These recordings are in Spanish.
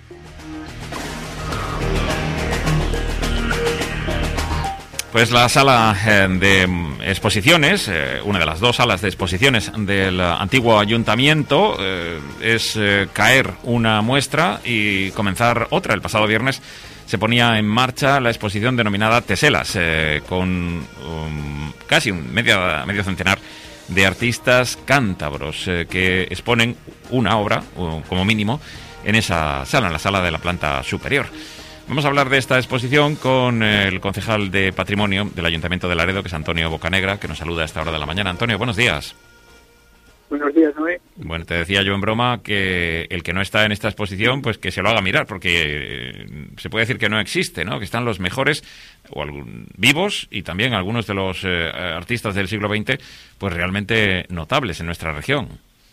Pues la sala de exposiciones, una de las dos salas de exposiciones del antiguo ayuntamiento, es caer una muestra y comenzar otra. El pasado viernes se ponía en marcha la exposición denominada Teselas, con casi medio centenar de artistas cántabros que exponen una obra, como mínimo, en esa sala, en la sala de la planta superior. Vamos a hablar de esta exposición con el concejal de Patrimonio del Ayuntamiento de Laredo, que es Antonio Bocanegra, que nos saluda a esta hora de la mañana. Antonio, buenos días. Buenos días, Noé. Bueno, te decía yo en broma que el que no está en esta exposición, pues que se lo haga mirar, porque se puede decir que no existe, ¿no? Que están los mejores vivos y también algunos de los artistas del siglo XX, pues realmente notables en nuestra región.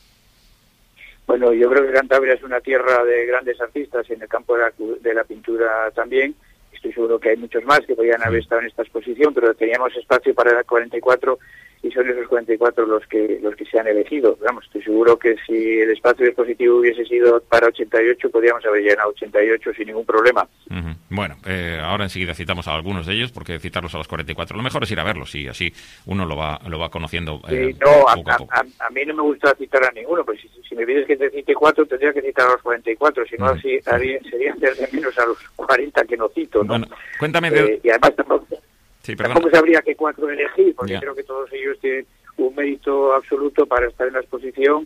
Bueno, yo creo que Cantabria es una tierra de grandes artistas y en el campo de la pintura también. Estoy seguro que hay muchos más que podrían haber estado en esta exposición, pero teníamos espacio para 44 y son esos 44 los que se han elegido. Vamos, estoy seguro que si el espacio expositivo hubiese sido para 88, podríamos haber llenado 88 sin ningún problema. Uh-huh. Bueno, ahora enseguida citamos a algunos de ellos, porque citarlos a los 44, lo mejor es ir a verlos y así uno lo va conociendo poco a poco. A mí no me gusta citar a ninguno, pues si me pides que te cite 4, tendría que citar a los 44, si no así sería hacer de menos a los 40 que no cito, ¿no? Bueno, cuéntame y además tampoco sabría qué 4 elegir, porque creo que todos ellos tienen un mérito absoluto para estar en la exposición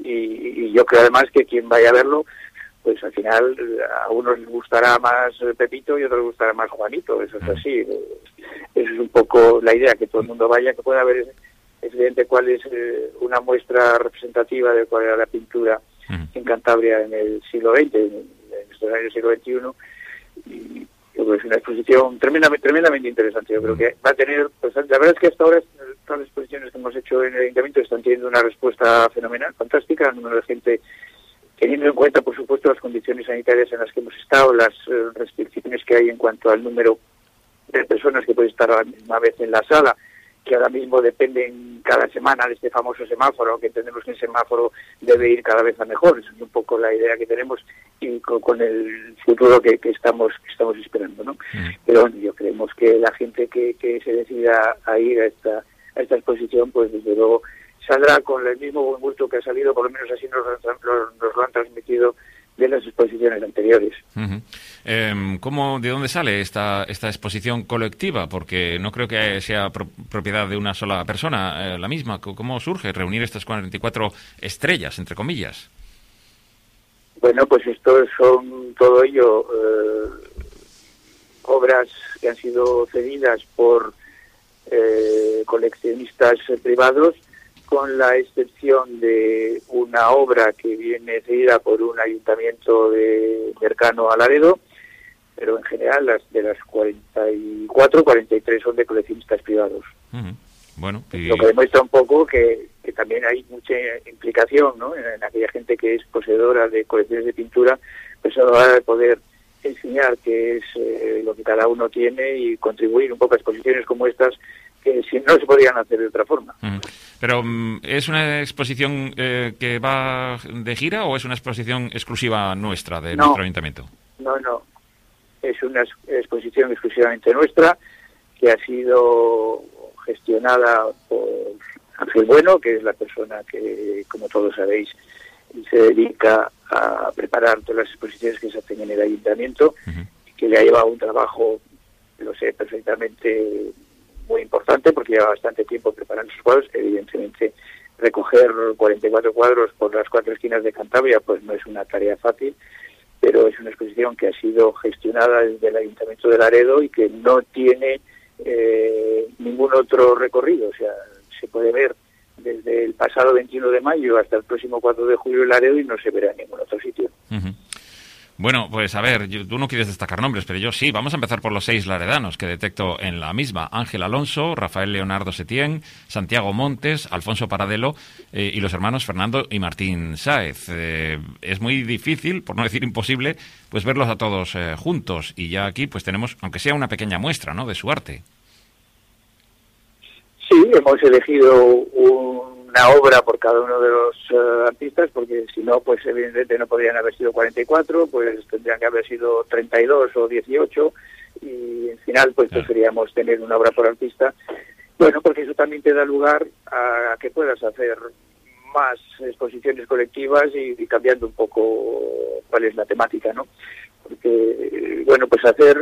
y yo creo además que quien vaya a verlo, pues al final a unos les gustará más Pepito y a otros les gustará más Juanito, eso es así. Eso es un poco la idea, que todo el mundo vaya, que pueda ver, es evidente cuál es una muestra representativa de cuál era la pintura en Cantabria en el siglo XX, en estos años del siglo XXI, y yo creo que es una exposición tremendamente interesante. Yo creo que va a tener, pues la verdad es que hasta ahora todas las exposiciones que hemos hecho en el Ayuntamiento están teniendo una respuesta fenomenal, fantástica, el número de gente, teniendo en cuenta, por supuesto, las condiciones sanitarias en las que hemos estado, las restricciones que hay en cuanto al número de personas que pueden estar a la misma vez en la sala, que ahora mismo dependen cada semana de este famoso semáforo, que entendemos que el semáforo debe ir cada vez a mejor. Esa es un poco la idea que tenemos y con el futuro que estamos esperando, ¿no? Pero bueno, yo creemos que la gente que se decida a ir a esta exposición, pues desde luego saldrá con el mismo buen gusto que ha salido, por lo menos así nos lo han transmitido de las exposiciones anteriores. Uh-huh. ¿De dónde sale esta exposición colectiva? Porque no creo que sea propiedad de una sola persona la misma. ¿Cómo surge reunir estas 44 estrellas, entre comillas? Bueno, pues esto son todo ello obras que han sido cedidas por coleccionistas privados, con la excepción de una obra que viene cedida por un ayuntamiento cercano a Laredo, pero en general las 44, 43 son de coleccionistas privados. Uh-huh. Bueno, lo que demuestra un poco que también hay mucha implicación, ¿no?, en aquella gente que es poseedora de colecciones de pintura, pues a la hora de poder enseñar qué es lo que cada uno tiene y contribuir un poco a exposiciones como estas, que si no se podrían hacer de otra forma. Uh-huh. Pero ¿es una exposición que va de gira o es una exposición exclusiva nuestra, de nuestro ayuntamiento? No, es una exposición exclusivamente nuestra, que ha sido gestionada por Ángel Bueno, que es la persona que, como todos sabéis, se dedica a preparar todas las exposiciones que se hacen en el ayuntamiento, y que le ha llevado un trabajo, lo sé perfectamente, muy importante, porque lleva bastante tiempo preparando sus cuadros. Evidentemente, recoger 44 cuadros por las 4 esquinas de Cantabria pues no es una tarea fácil, pero es una exposición que ha sido gestionada desde el Ayuntamiento de Laredo y que no tiene ningún otro recorrido. O sea, se puede ver desde el pasado 21 de mayo hasta el próximo 4 de julio en Laredo y no se verá en ningún otro sitio. Uh-huh. Bueno, pues a ver, tú no quieres destacar nombres, pero yo sí. Vamos a empezar por los 6 laredanos que detecto en la misma. Ángel Alonso, Rafael Leonardo Setién, Santiago Montes, Alfonso Paradelo y los hermanos Fernando y Martín Sáez. Es muy difícil, por no decir imposible, pues verlos a todos juntos. Y ya aquí pues tenemos, aunque sea una pequeña muestra, ¿no?, de su arte. Sí, hemos elegido un una obra por cada uno de los artistas, porque si no, pues evidentemente no podrían haber sido 44, pues tendrían que haber sido 32 o 18, y al final pues preferíamos tener una obra por artista. Bueno, porque eso también te da lugar a que puedas hacer más exposiciones colectivas y cambiando un poco cuál es la temática, ¿no? Porque, bueno, pues hacer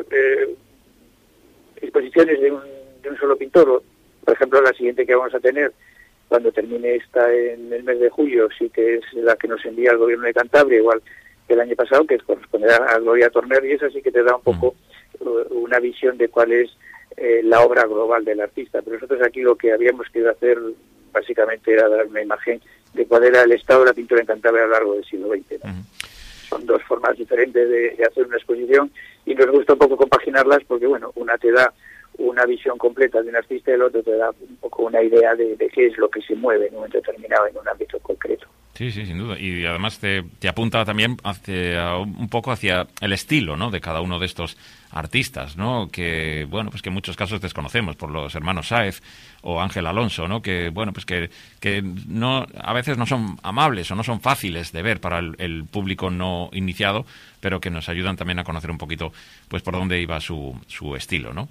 exposiciones de un solo pintor, por ejemplo, la siguiente que vamos a tener cuando termine esta en el mes de julio, sí que es la que nos envía el Gobierno de Cantabria, igual que el año pasado, que corresponderá a Gloria Torner, y esa sí que te da un poco una visión de cuál es la obra global del artista. Pero nosotros aquí lo que habíamos querido hacer básicamente era dar una imagen de cuál era el estado de la pintura en Cantabria a lo largo del siglo XX, ¿no? Son dos formas diferentes de hacer una exposición, y nos gusta un poco compaginarlas porque, bueno, una te da una visión completa de un artista y el otro te da un poco una idea de qué es lo que se mueve en un momento determinado en un ámbito concreto. Sí, sí, sin duda. Y además te apunta también un poco hacia el estilo, ¿no?, de cada uno de estos artistas, ¿no?, que, bueno, pues que en muchos casos desconocemos, por los hermanos Sáez o Ángel Alonso, ¿no?, que, bueno, pues que no, a veces no son amables o no son fáciles de ver para el público no iniciado, pero que nos ayudan también a conocer un poquito, pues, por dónde iba su estilo, ¿no?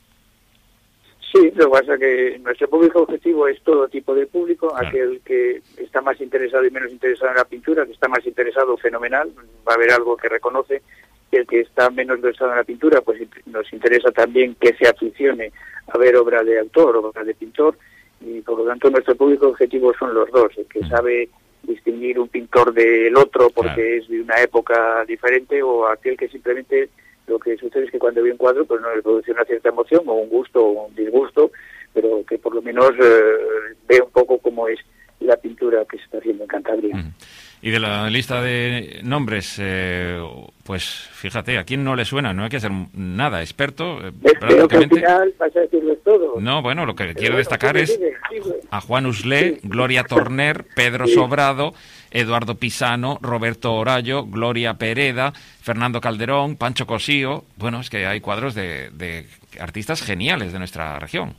Sí, lo que pasa es que nuestro público objetivo es todo tipo de público, claro. Aquel que está más interesado y menos interesado en la pintura, que está más interesado, fenomenal, va a haber algo que reconoce, y el que está menos interesado en la pintura, pues nos interesa también que se aficione a ver obra de autor, obra de pintor, y por lo tanto nuestro público objetivo son los dos, el que sabe distinguir un pintor del otro porque es de una época diferente, o aquel que simplemente lo que sucede es que cuando ve un cuadro pues no le produce una cierta emoción o un gusto o un disgusto, pero que por lo menos ve un poco cómo es la pintura que se está haciendo en Cantabria. Y de la lista de nombres, pues fíjate, ¿a quién no le suena? No hay que ser nada experto. Pero que al final vas a decirlo todo. No, bueno, lo que quiero destacar es a Juan Uslé, Gloria Torner, Pedro Sobrado, Eduardo Pisano, Roberto Orallo, Gloria Pereda, Fernando Calderón, Pancho Cosío. Bueno, es que hay cuadros de artistas geniales de nuestra región.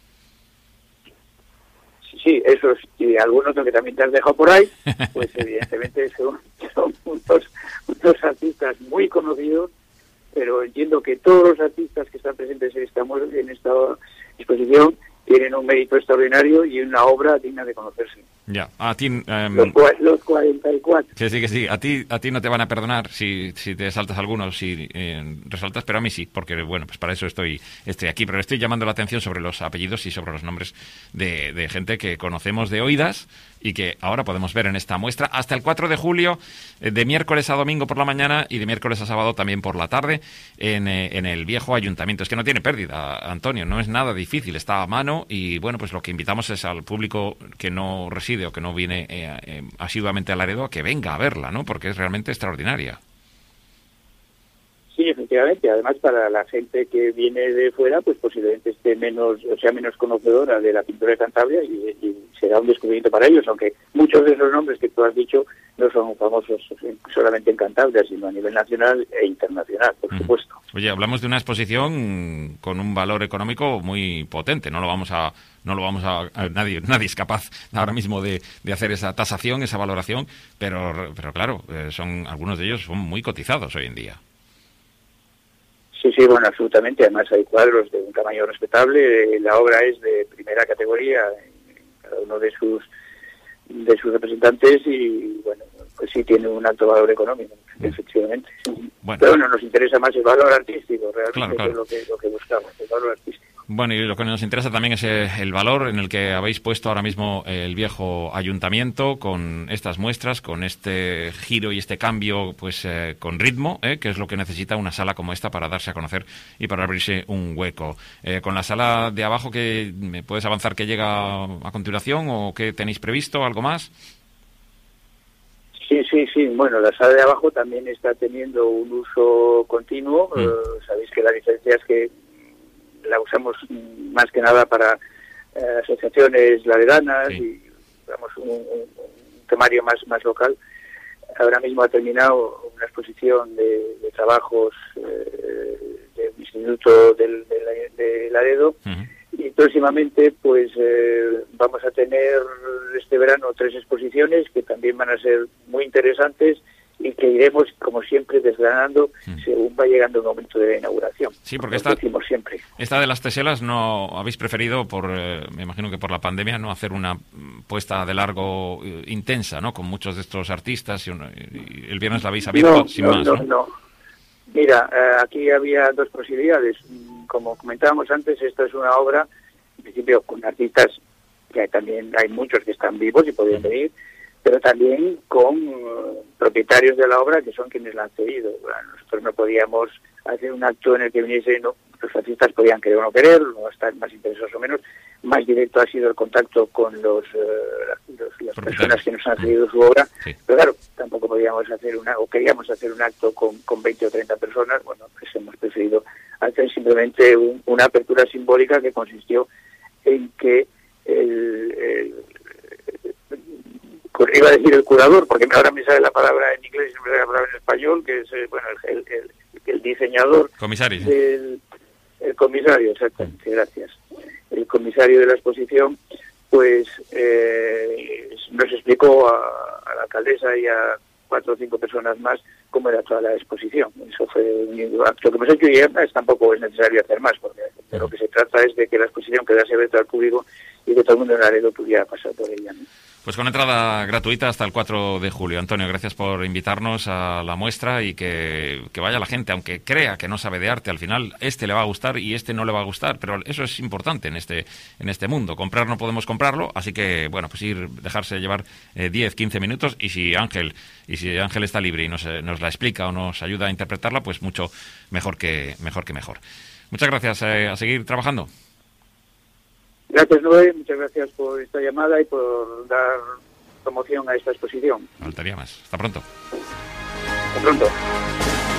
Sí, esos y algunos que también te has dejado por ahí, pues evidentemente son unos artistas muy conocidos, pero entiendo que todos los artistas que están presentes en esta exposición tienen un mérito extraordinario y una obra digna de conocerse. Ya, a ti... los 44. Que sí, a ti no te van a perdonar si te saltas algunos, si resaltas, pero a mí sí, porque, bueno, pues para eso estoy aquí, pero estoy llamando la atención sobre los apellidos y sobre los nombres de gente que conocemos de oídas y que ahora podemos ver en esta muestra hasta el 4 de julio, de miércoles a domingo por la mañana y de miércoles a sábado también por la tarde, en el viejo ayuntamiento. Es que no tiene pérdida, Antonio, no es nada difícil, está a mano y, bueno, pues lo que invitamos es al público que no reside o que no viene asiduamente a Laredo a que venga a verla, ¿no?, porque es realmente extraordinaria. Sí, efectivamente. Además, para la gente que viene de fuera, pues posiblemente esté menos conocedora de la pintura de Cantabria y será un descubrimiento para ellos, aunque muchos de esos nombres que tú has dicho no son famosos solamente en Cantabria, sino a nivel nacional e internacional, por supuesto. Oye, hablamos de una exposición con un valor económico muy potente. Nadie es capaz ahora mismo de hacer esa tasación, esa valoración, pero claro, algunos de ellos son muy cotizados hoy en día. Sí, bueno, absolutamente. Además hay cuadros de un tamaño respetable. La obra es de primera categoría, cada uno de sus representantes, y bueno, pues sí tiene un alto valor económico, efectivamente. Bueno. Pero bueno, nos interesa más el valor artístico, realmente, claro. Es lo que buscamos, el valor artístico. Bueno, y lo que nos interesa también es el valor en el que habéis puesto ahora mismo el viejo ayuntamiento con estas muestras, con este giro y este cambio, pues con ritmo, que es lo que necesita una sala como esta para darse a conocer y para abrirse un hueco. Con la sala de abajo, ¿qué me puedes avanzar que llega a continuación o qué tenéis previsto, algo más? Sí. Bueno, la sala de abajo también está teniendo un uso continuo. Sabéis que la diferencia es que la usamos más que nada para asociaciones laredanas y digamos un temario más local. Ahora mismo ha terminado una exposición de trabajos del Instituto de Laredo y próximamente pues vamos a tener este verano 3 exposiciones que también van a ser muy interesantes y que iremos, como siempre, desgranando según va llegando el momento de la inauguración. Sí, porque decimos siempre. Esta de las teselas no habéis preferido, me imagino que por la pandemia, no hacer una puesta de largo intensa, ¿no? Con muchos de estos artistas y el viernes la habéis abierto sin más, ¿no? No. Mira, aquí había dos posibilidades. Como comentábamos antes, esta es una obra, en principio, con artistas que también hay muchos que están vivos y podrían venir, pero también con propietarios de la obra que son quienes la han cedido. Nosotros no podíamos hacer un acto en el que viniese, no, los artistas podían querer o no querer, no estar más interesados o menos. Más directo ha sido el contacto con las personas que nos han cedido su obra, sí. Pero claro, tampoco podíamos hacer queríamos hacer un acto con 20 o 30 personas. Bueno, pues hemos preferido hacer simplemente una apertura simbólica que consistió en que iba a decir el curador, porque ahora me sale la palabra en inglés y no me sale la palabra en español, que es el diseñador. Comisario. El comisario, exactamente, gracias. El comisario de la exposición, pues nos explicó a la alcaldesa y a 4 o 5 personas más cómo era toda la exposición. Eso fue un acto que hemos hecho y tampoco es necesario hacer más, porque de lo que se trata es de que la exposición quedase abierta al público y que todo el mundo en Laredo pudiera pasar por ella, ¿no? Pues con entrada gratuita hasta el 4 de julio. Antonio, gracias por invitarnos a la muestra y que vaya la gente, aunque crea que no sabe de arte, al final le va a gustar y no le va a gustar, pero eso es importante en este mundo. Comprar no podemos comprarlo, así que, bueno, pues dejarse llevar 10, 15 minutos y si Ángel está libre y nos la explica o nos ayuda a interpretarla, pues mucho mejor que mejor. Muchas gracias, a seguir trabajando. Gracias, Noé, muchas gracias por esta llamada y por dar promoción a esta exposición. Faltaría más. Hasta pronto. Hasta pronto.